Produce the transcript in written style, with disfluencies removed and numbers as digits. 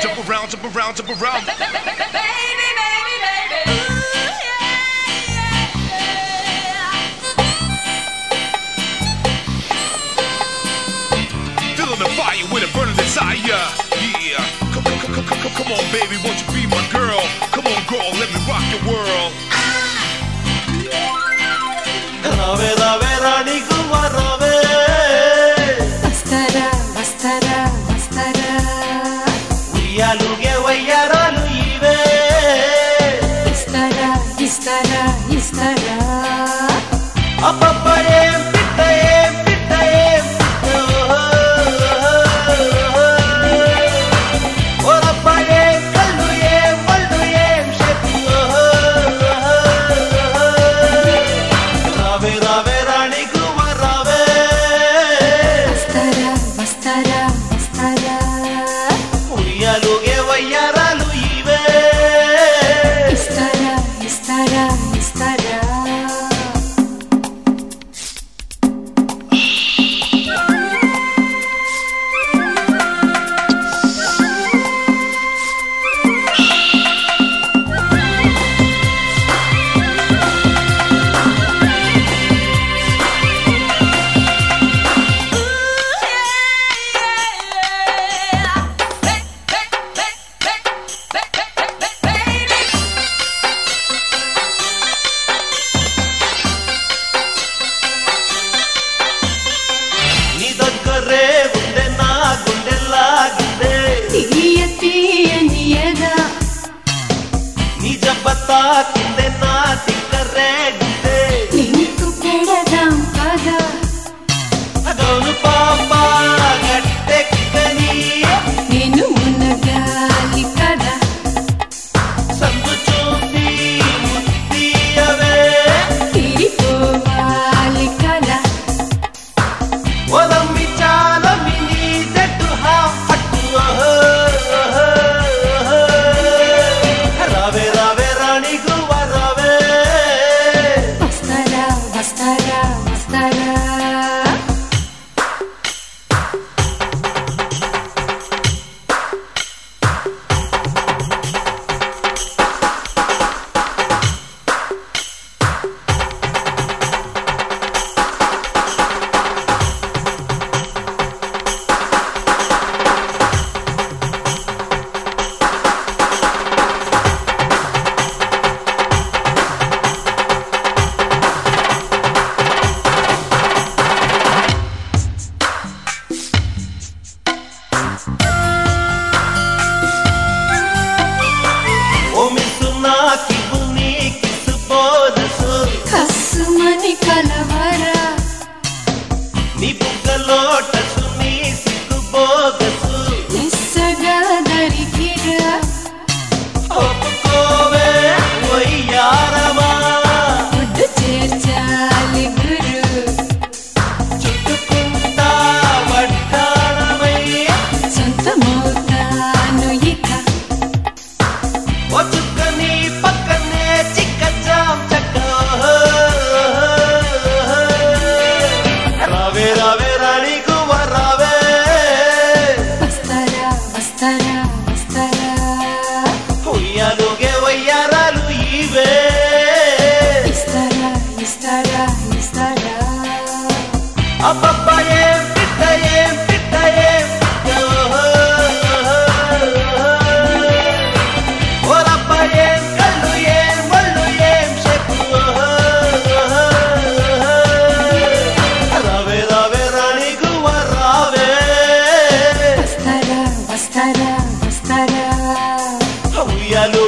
jump around, jump around, jump around. Baby, baby, baby. Ooh, yeah, Feeling the fire with a burning desire. Yeah, come on, baby, won't you be my girl? Come on, girl, let me rock your world. Rave rave rani kumar rave. Vastara, vastara, vastara. Uyaluge vayaralu ive. Istara, istara, istara. Apappa em pitta em pitta em pitta. Orappa em kallu em vallu em shepu. Rave rave rani kumar rave. Vastara, vastara, vastara. Uyaluge vayaralu ive. Istara, istara, istara. నీ దగ్గరే ఉండే నా గుండెలాగిందే. తీయ తీయనియదా నీ జబ్బతా కిందే నా తిక్కరేగిందే. Link పెడదాం పదా అదోను పాప గట్టెక్కని నేను మునగాలి కదా సందు చూసి ముత్తియవే. తీరిపోవాలి కదా ఓలమ్మి చాలమ్మి నీ జట్టు హాఫట్టు. రావే రావే రాణి గువ్వ రావే. వస్తారా వస్తారా వస్తారా ఓ మిస్సు నా కివ్వు నీ కిస్సు బోనసు. కస్సుమని కలవరా నీ బుగ్గలో టసు నీ సిగ్గు బోగసు. నిస్సగా దరికిరా ఒప్పుకోవే వయ్యారమా. ముద్దు చేర్చాలి గురు చుట్టుకుంటా వడ్డాణమై. సొంతమవుతాను ఇక ఓ చుక్క నీ పక్కనే చిక్కచాం చక్క. రావే రావే రాణి గువ్వ రావే. వస్తారా వస్తారా వస్తారా ఉయ్యాలుగే వయ్యారాలు ఇవే. ఇస్తారా ఇస్తారా ఇస్తారా అబ్బబ్బ ఏం పిట్ట ఏం పిట్ట ఏం పిట్ట. ఓరప్ప ఏం కళ్ళు ఏం ఒళ్ళు ఏం షెప్పు. రావే రావే రాణి గువ్వ రావే. వస్తారా వస్తారా వస్తారా ఉయ్యాలు